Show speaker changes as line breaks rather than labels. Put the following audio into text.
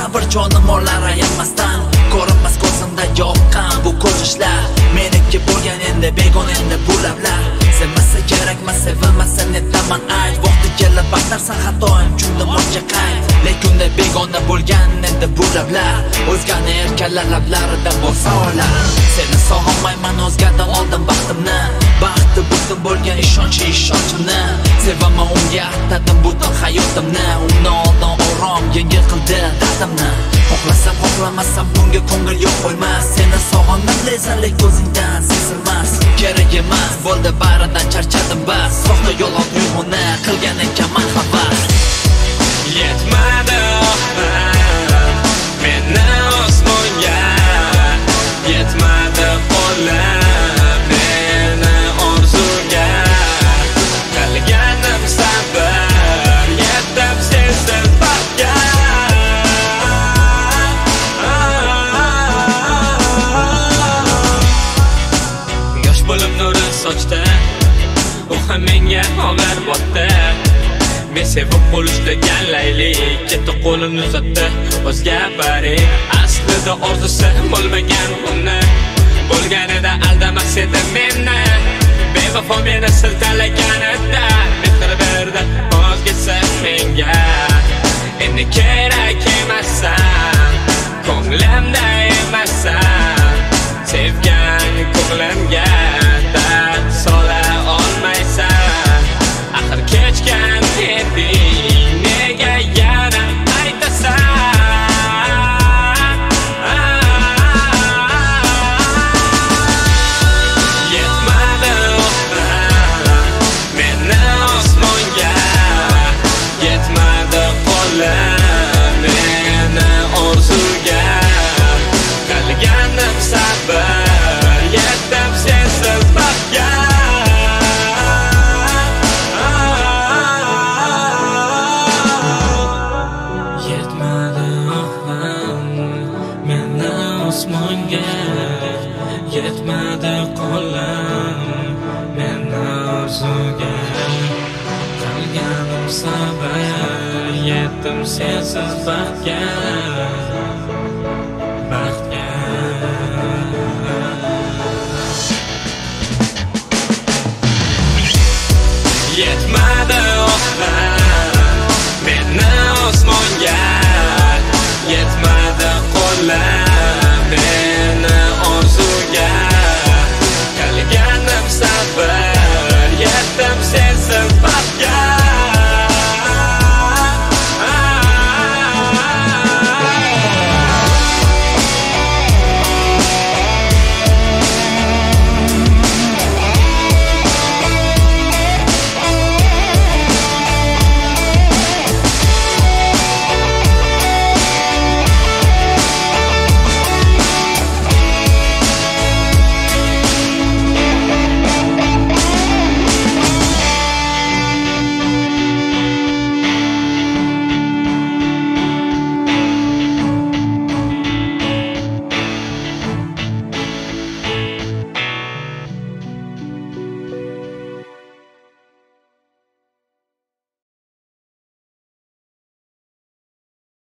sabr jonim olar ayanmasdan. Ko'rinmas ko'zimda yoqqan bu ko'rishlar meniki bo'lgan endi begon endi bu lablar. Sevmasa kerakmas sevilmasa netaman ayt. Vaqti kelib baxtarsan xatoim jundim ortga qayt. Lekin unday begona bo'lgan endi bu lablar. O'zgani erkalar lablarida bo'lsa olar. Seni sog'inmayman o'zgadan oldim baxtimni. Baxti butun bo'lgan ishonchimni. Sevaman unga atadim butun hayotimni. Uni oldin orom yengil qildi dardimni. Xohlasam xohlamasam bunga ko'ngil yo'q qo'ymas. Seni sog'indim lezalik ko'zingdan sezilmas. Kerak emas bo'ldi baridan charchadim bas. Soxta yolg'on uyg'uni qilgan ekanman havas.
Yetmadi meni osmonga, yetmadi qo'llar meni orzuga. Qilganim sabr, yetdim sensiz baxtga. Yosh bo'lib nuri sochdi, u ham menga og'ir botdi. Men sevib qolishdagan laylik, ketdi qo'limni uzatdi o'zga bari. Aslida orzusi bo'lmagan uni, bo'lganida aldamas edi meni. Bevafo meni siltalaganida mehr berdi o'zgasi menga. Endi kerak emassan, ko'nglimda emassan. Sevgan ko'nglimga dard sola olmaysan. Axir kechgan eding, nega yana aytasan? Yetmadi meni osmonga, yetmadi qo'llar meni orzuga. Qilganim sabr, yetdim sensiz baxtga. Osmonga yetmadi qo'lim meni orzuga. Qilganim sabr, yetdim sensiz baxtga.